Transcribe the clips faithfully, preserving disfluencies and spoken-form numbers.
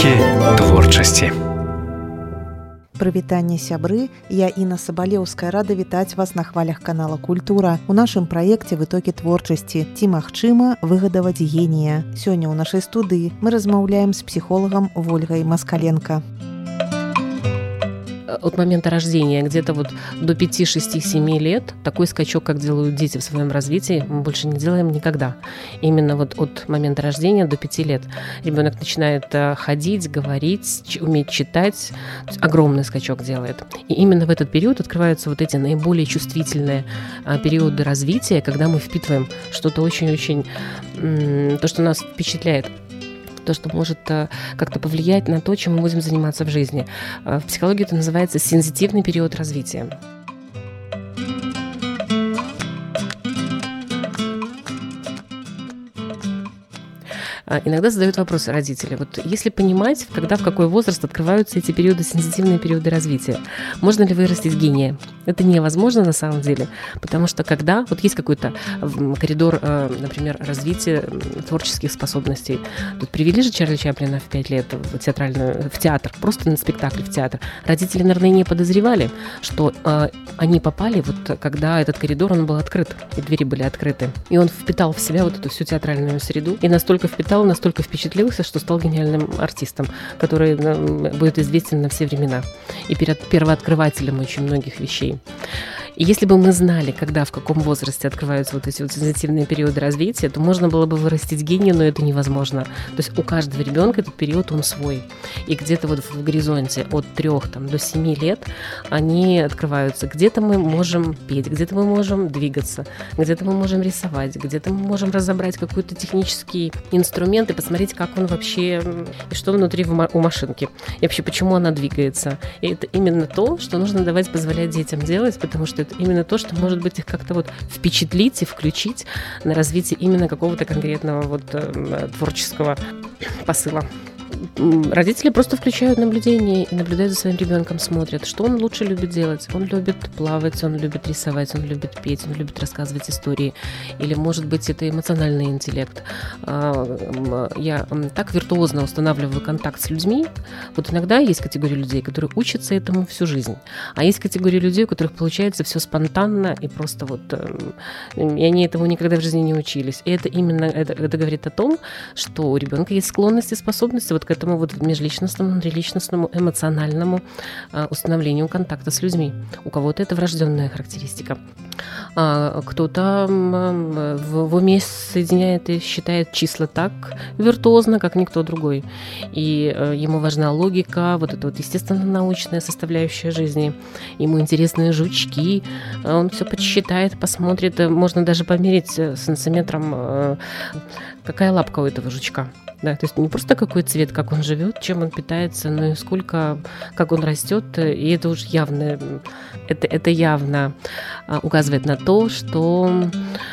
Уроки творчасці. Прывітанне, сябры, я Інна Сабалеўская, рада вітаць вас на хвалях канала Культура у нашым праекце «Вытокі творчасці. Ці магчыма выгадаваць генія». Сёння ў нашай студыі мы размаўляем з психологом Ольгой Москаленко. От момента рождения, где-то вот до пяти, шести, семи лет, такой скачок, как делают дети в своем развитии, мы больше не делаем никогда. Именно вот от момента рождения до пяти лет ребенок начинает ходить, говорить, уметь читать, огромный скачок делает. И именно в этот период открываются вот эти наиболее чувствительные периоды развития, когда мы впитываем что-то очень-очень, то, что нас впечатляет, то, что может как-то повлиять на то, чем мы будем заниматься в жизни. В психологии это называется сензитивный период развития. Иногда задают вопросы родители. Вот если понимать, когда, в какой возраст открываются эти периоды, сензитивные периоды развития, можно ли вырастить гения? Это невозможно на самом деле, потому что когда вот есть какой-то коридор, например, развития творческих способностей, тут привели же Чарли Чаплина в пять лет в, театральную, в театр, просто на спектакль в театр. Родители, наверное, не подозревали, что э, они попали, вот когда этот коридор, он был открыт, и двери были открыты. И он впитал в себя вот эту всю театральную среду, и настолько впитал, настолько впечатлился, что стал гениальным артистом, который будет известен на все времена и перед первооткрывателем очень многих вещей. И если бы мы знали, когда, в каком возрасте открываются вот эти вот сензитивные периоды развития, то можно было бы вырастить гения, но это невозможно. То есть у каждого ребенка этот период, он свой. И где-то вот в горизонте от трех там, до семи лет они открываются. Где-то мы можем петь, где-то мы можем двигаться, где-то мы можем рисовать, где-то мы можем разобрать какой-то технический инструмент и посмотреть, как он вообще, и что внутри у машинки, и вообще почему она двигается. И это именно то, что нужно давать позволять детям делать, потому что это именно то, что может быть их как-то вот впечатлить и включить на развитие именно какого-то конкретного вот э, творческого посыла. Родители просто включают наблюдение и наблюдают за своим ребенком, смотрят, что он лучше любит делать. Он любит плавать, он любит рисовать, он любит петь, он любит рассказывать истории. Или, может быть, это эмоциональный интеллект. Я так виртуозно устанавливаю контакт с людьми. Вот иногда есть категория людей, которые учатся этому всю жизнь. А есть категория людей, у которых получается все спонтанно и просто вот... И они этому никогда в жизни не учились. И это именно... Это, это говорит о том, что у ребенка есть склонности, способности вот к этому вот межличностному, внутриличностному, эмоциональному э, установлению контакта с людьми. У кого-то это врожденная характеристика. А кто-то э, в, в уме соединяет и считает числа так виртуозно, как никто другой. И э, ему важна логика, вот эта вот естественно-научная составляющая жизни. Ему интересны жучки, он все подсчитает, посмотрит, можно даже померить сантиметром, э, какая лапка у этого жучка. Да, то есть не просто какой цвет, как он живет, чем он питается, но и сколько, как он растет, и это уже явно, это, это явно указывает на то, что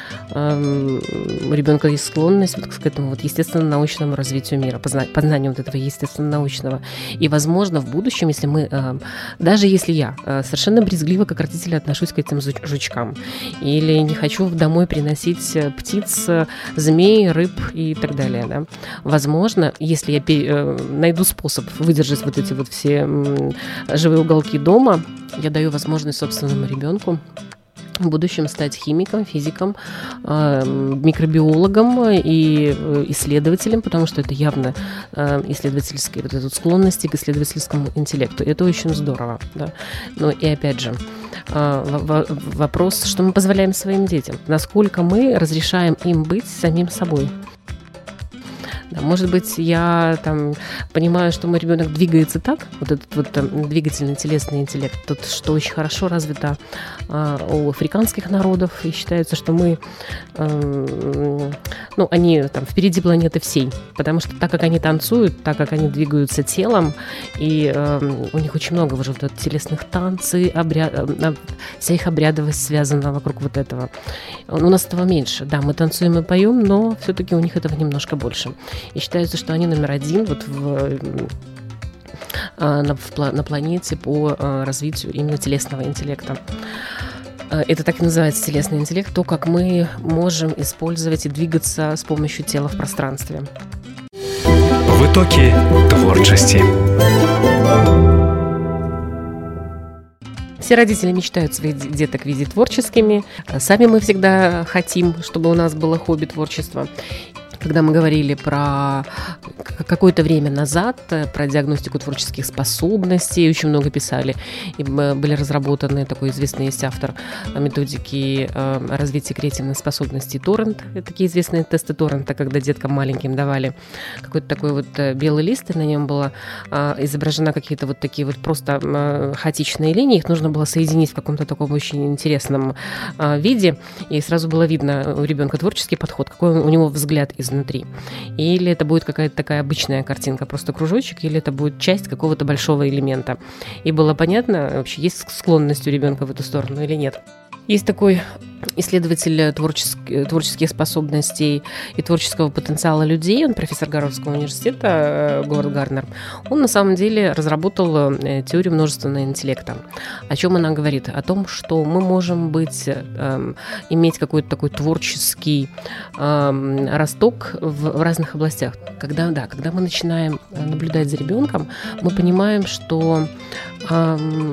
у ребенка есть склонность вот к этому вот естественно-научному развитию мира, познанию вот этого естественно-научного. И, возможно, в будущем, если мы, даже если я совершенно брезгливо как родитель отношусь к этим жучкам, или не хочу домой приносить птиц, змей, рыб и так далее, да, возможно, если я найду способ выдержать вот эти вот все живые уголки дома, я даю возможность собственному ребенку в будущем стать химиком, физиком, микробиологом и исследователем, потому что это явно исследовательские вот эти склонности к исследовательскому интеллекту. И это очень здорово. Да? Но и опять же, вопрос, что мы позволяем своим детям, насколько мы разрешаем им быть самим собой. Да, может быть, я там понимаю, что мой ребенок двигается так, вот этот вот там, двигательный телесный интеллект, тот, что очень хорошо развито а, у африканских народов, и считается, что мы, а, ну, они там впереди планеты всей, потому что так как они танцуют, так как они двигаются телом, и а, у них очень много уже вот телесных танцев, обряд, а, вся их обрядовость связана вокруг вот этого. У нас этого меньше, да, мы танцуем и поем, но все-таки у них этого немножко больше. И считается, что они номер один вот в, на, в, на планете по развитию именно телесного интеллекта. Это так и называется телесный интеллект, то, как мы можем использовать и двигаться с помощью тела в пространстве. Витоки творчости. Все родители мечтают своих деток видеть творческими. Сами мы всегда хотим, чтобы у нас было хобби творчества. Когда мы говорили про какое-то время назад, про диагностику творческих способностей, очень много писали, и были разработаны, такой известный есть автор методики развития креативных способностей Торрент. Это такие известные тесты Торрента, когда деткам маленьким давали какой-то такой вот белый лист, и на нем было изображены какие-то вот такие вот просто хаотичные линии, их нужно было соединить в каком-то таком очень интересном виде, и сразу было видно у ребенка творческий подход, какой у него взгляд из изнутри. Или это будет какая-то такая обычная картинка, просто кружочек, или это будет часть какого-то большого элемента. И было понятно, вообще есть склонность у ребенка в эту сторону или нет. Есть такой исследователь творческих, творческих способностей и творческого потенциала людей, он профессор Гарвардского университета Говард Гарнер. Он на самом деле разработал теорию множественного интеллекта. О чем она говорит? О том, что мы можем быть, э, иметь какой-то такой творческий э, росток в, в разных областях. Когда, да, когда мы начинаем наблюдать за ребенком, мы понимаем, что э,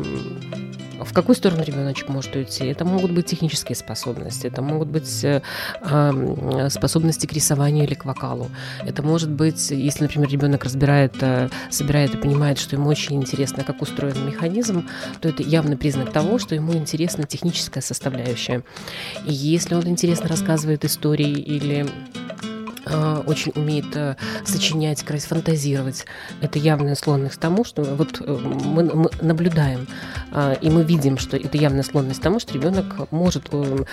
в какую сторону ребеночек может уйти? Это могут быть технические способности, это могут быть э, способности к рисованию или к вокалу. Это может быть, если, например, ребенок разбирает, э, собирает и понимает, что ему очень интересно, как устроен механизм, то это явный признак того, что ему интересна техническая составляющая. И если он интересно рассказывает истории или очень умеет сочинять, фантазировать. Это явная склонность к тому, что вот мы, мы наблюдаем, и мы видим, что это явная склонность к тому, что ребенок может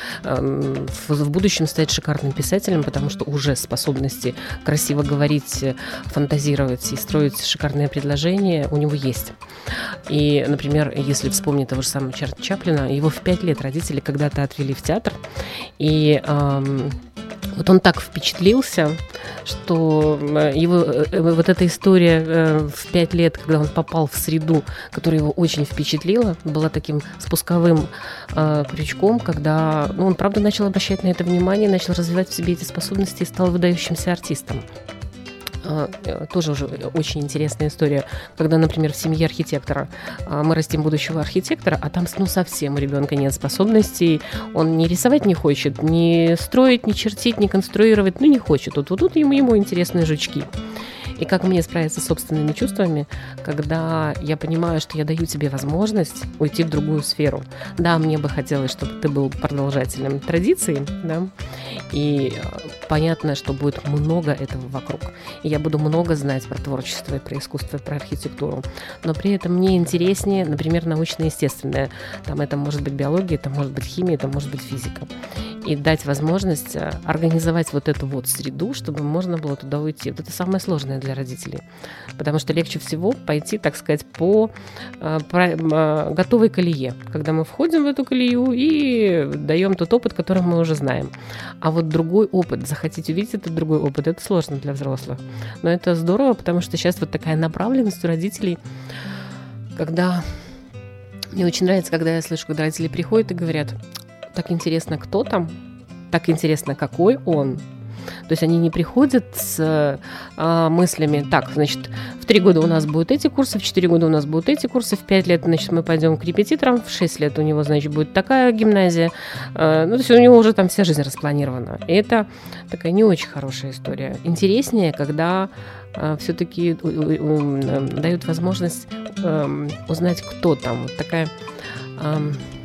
в будущем стать шикарным писателем, потому что уже способности красиво говорить, фантазировать и строить шикарные предложения у него есть. И, например, если вспомнить того же самого Чарли Чаплина, его в пять лет родители когда-то отвели в театр, и вот он так впечатлился, что его вот эта история в пять лет, когда он попал в среду, которая его очень впечатлила, была таким спусковым э, крючком, когда ну, он, правда, начал обращать на это внимание, начал развивать в себе эти способности и стал выдающимся артистом. Тоже уже очень интересная история, когда, например, в семье архитектора мы растим будущего архитектора, а там ну, совсем у ребенка нет способностей, он ни рисовать не хочет, ни строить, ни чертить, ни конструировать, ну не хочет. Вот, вот тут ему, ему интересны жучки. И как мне справиться с собственными чувствами, когда я понимаю, что я даю тебе возможность уйти в другую сферу. Да, мне бы хотелось, чтобы ты был продолжателем традиции, да, и понятно, что будет много этого вокруг. И я буду много знать про творчество, про искусство, про архитектуру. Но при этом мне интереснее, например, научно-естественное. Там это может быть биология, это может быть химия, это может быть физика. И дать возможность организовать вот эту вот среду, чтобы можно было туда уйти. Вот это самое сложное для родителей. Потому что легче всего пойти, так сказать, по, по готовой колее. Когда мы входим в эту колею и даем тот опыт, который мы уже знаем. А вот другой опыт, захотеть увидеть этот другой опыт, это сложно для взрослых. Но это здорово, потому что сейчас вот такая направленность у родителей, когда... Мне очень нравится, когда я слышу, когда родители приходят и говорят: так интересно, кто там, так интересно, какой он. То есть они не приходят с а, мыслями: так, значит, в три года у нас будут эти курсы, в четыре года у нас будут эти курсы, в пять лет, значит, мы пойдем к репетиторам, в шесть лет у него, значит, будет такая гимназия. А, ну, то есть у него уже там вся жизнь распланирована. И это такая не очень хорошая история. Интереснее, когда а, все-таки у, у, у, дают возможность а, узнать, кто там. Вот такая... А,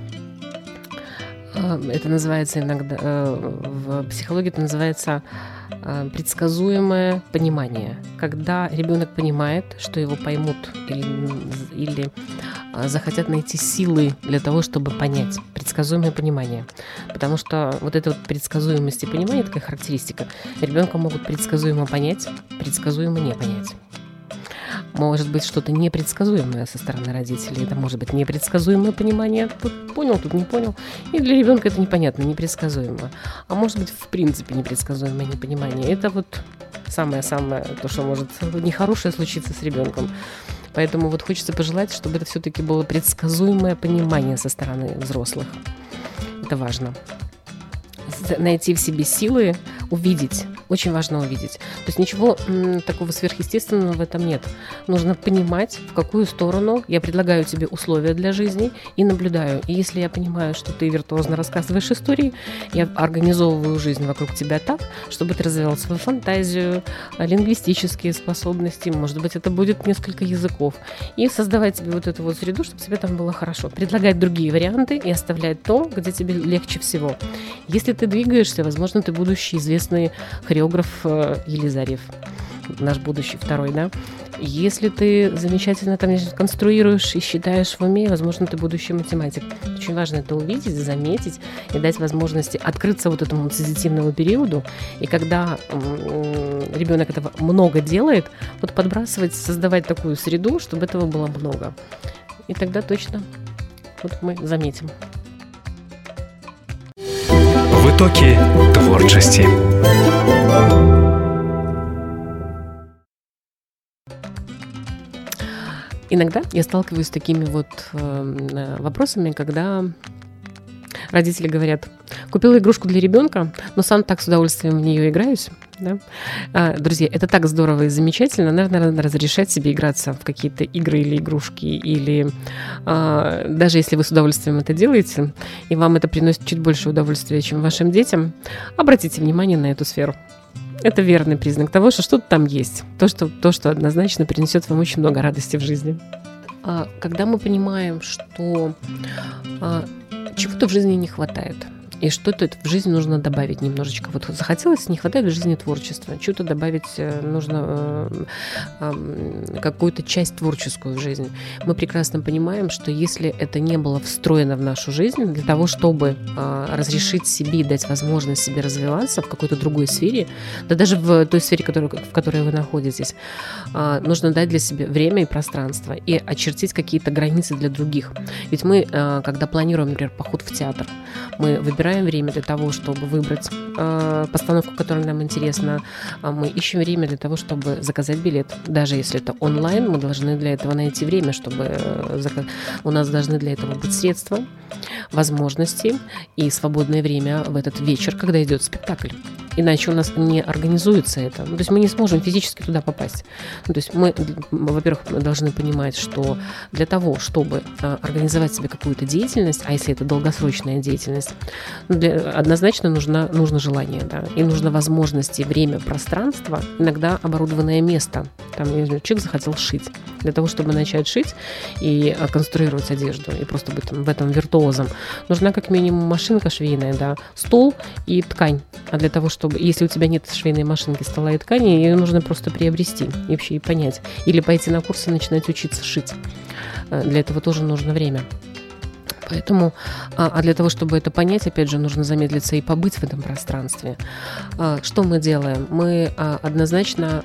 Это называется иногда, в психологии это называется предсказуемое понимание. Когда ребенок понимает, что его поймут или, или захотят найти силы для того, чтобы понять. Предсказуемое понимание. Потому что вот эта вот предсказуемость и понимание, такая характеристика, ребенка могут предсказуемо понять, предсказуемо не понять. Может быть что-то непредсказуемое со стороны родителей. Это может быть непредсказуемое понимание. Тут понял, тут не понял. И для ребенка это непонятно, непредсказуемо. А может быть, в принципе, непредсказуемое непонимание. Это вот самое-самое, то, что может нехорошее случиться с ребенком. Поэтому вот хочется пожелать, чтобы это все-таки было предсказуемое понимание со стороны взрослых. Это важно. Найти в себе силы, увидеть очень важно увидеть. То есть ничего м, такого сверхъестественного в этом нет. Нужно понимать, в какую сторону я предлагаю тебе условия для жизни и наблюдаю. И если я понимаю, что ты виртуозно рассказываешь истории, я организовываю жизнь вокруг тебя так, чтобы ты развивал свою фантазию, лингвистические способности, может быть, это будет несколько языков, и создавать себе вот эту вот среду, чтобы тебе там было хорошо. Предлагать другие варианты и оставлять то, где тебе легче всего. Если ты двигаешься, возможно, ты будущий известный хореограф Елизарьев, наш будущий второй, да. Если ты замечательно там конструируешь и считаешь в уме, возможно, ты будущий математик. Очень важно это увидеть, заметить и дать возможности открыться вот этому сенситивному периоду. И когда ребенок этого много делает, вот подбрасывать, создавать такую среду, чтобы этого было много. И тогда точно вот мы заметим. В итоге творчести. Иногда я сталкиваюсь с такими вот э, вопросами, когда родители говорят: купила игрушку для ребенка, но сам так с удовольствием в нее играюсь. Да? А, друзья, это так здорово и замечательно. Наверное, надо разрешать себе играться в какие-то игры или игрушки, или а, даже если вы с удовольствием это делаете, и вам это приносит чуть больше удовольствия, чем вашим детям, обратите внимание на эту сферу. Это верный признак того, что что-то там есть. То, что, то, что однозначно принесет вам очень много радости в жизни. А, когда мы понимаем, что а, чего-то в жизни не хватает, и что-то в жизни нужно добавить немножечко. Вот захотелось, не хватает в жизни творчества. Что-то добавить нужно, э, э, какую-то часть творческую в жизнь. Мы прекрасно понимаем, что если это не было встроено в нашу жизнь, для того, чтобы э, разрешить себе, дать возможность себе развиваться в какой-то другой сфере, да даже в той сфере, которую, в которой вы находитесь, э, нужно дать для себя время и пространство и очертить какие-то границы для других. Ведь мы, э, когда планируем, например, поход в театр, мы выбираем время для того, чтобы выбрать э, постановку, которая нам интересна. Мы ищем время для того, чтобы заказать билет. Даже если это онлайн, мы должны для этого найти время, чтобы э, зак... у нас должны для этого быть средства, возможности и свободное время в этот вечер, когда идет спектакль. Иначе у нас не организуется это. Ну, то есть мы не сможем физически туда попасть. Ну, то есть мы, во-первых, мы должны понимать, что для того, чтобы организовать себе какую-то деятельность, а если это долгосрочная деятельность, для, однозначно нужно, нужно желание, да, и нужно возможности, время, пространство, иногда оборудованное место. Там, я не знаю, человек захотел шить. Для того, чтобы начать шить и конструировать одежду, и просто быть там, в этом виртуозом, нужна как минимум машинка швейная, да, стол и ткань. А для того, чтобы, если у тебя нет швейной машинки, стола и ткани, ее нужно просто приобрести и вообще и понять. Или пойти на курсы и начинать учиться шить. Для этого тоже нужно время. Поэтому, а для того, чтобы это понять, опять же, нужно замедлиться и побыть в этом пространстве. Что мы делаем? Мы однозначно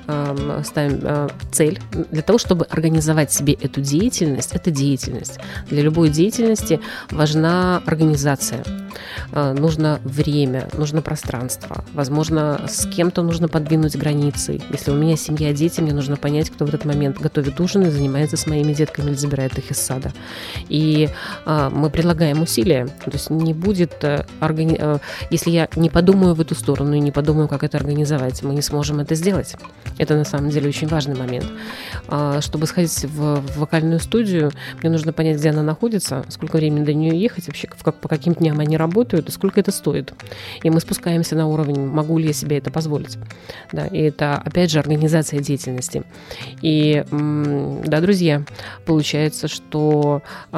ставим цель для того, чтобы организовать себе эту деятельность. Это деятельность. Для любой деятельности важна организация. Нужно время, нужно пространство. Возможно, с кем-то нужно подвинуть границы. Если у меня семья, дети, мне нужно понять, кто в этот момент готовит ужин и занимается с моими детками или забирает их из сада. И мы предлагаем усилия. То есть не будет, органи... если я не подумаю в эту сторону и не подумаю, как это организовать, мы не сможем это сделать. Это на самом деле очень важный момент. Чтобы сходить в вокальную студию, мне нужно понять, где она находится, сколько времени до нее ехать, вообще по каким дням они работают и сколько это стоит. И мы спускаемся на уровень, могу ли я себе это позволить. Да, и это, опять же, организация деятельности. И, да, друзья, получается, что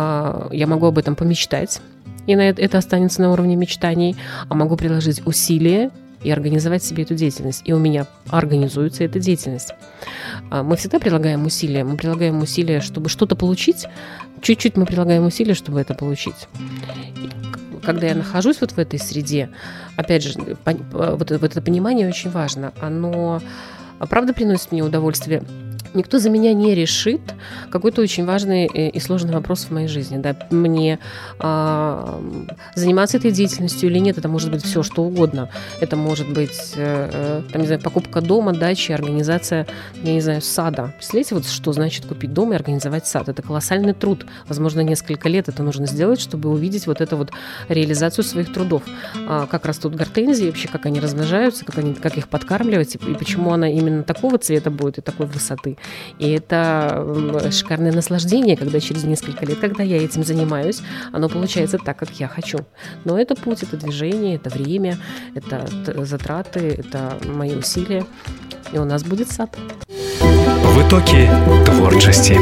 я могу об этом помечтать, и на это, это останется на уровне мечтаний, а могу приложить усилия и организовать себе эту деятельность. И у меня организуется эта деятельность. Мы всегда прилагаем усилия. Мы прилагаем усилия, чтобы что-то получить. Чуть-чуть мы прилагаем усилия, чтобы это получить. И когда я нахожусь вот в этой среде, опять же, вот, вот это понимание очень важно. Оно, правда, приносит мне удовольствие? Никто за меня не решит какой-то очень важный и сложный вопрос в моей жизни. Да? Мне а, заниматься этой деятельностью или нет, это может быть все, что угодно. Это может быть э, там, не знаю, покупка дома, дачи, организация, я не знаю, сада. Представляете, вот что значит купить дом и организовать сад? Это колоссальный труд. Возможно, несколько лет это нужно сделать, чтобы увидеть вот эту вот реализацию своих трудов. А, как растут гортензии, вообще как они размножаются, как, они, как их подкармливать, и почему она именно такого цвета будет и такой высоты. И это шикарное наслаждение, когда через несколько лет, когда я этим занимаюсь, оно получается так, как я хочу. Но это путь, это движение, это время, это затраты, это мои усилия. И у нас будет сад. Вытоки творчасці.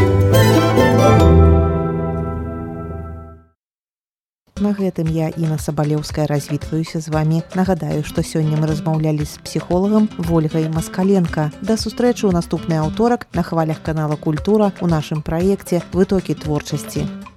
На гэтым я, Інна Сабалеўская, развітваюся з вамі. Нагадаю, што сёння мы размаўлялі з псіхолагам Вольгай Маскаленко. Да сустрэчы ў наступны аўторак на хвалях канала Культура ў нашым праекце «Вытокі творчасці».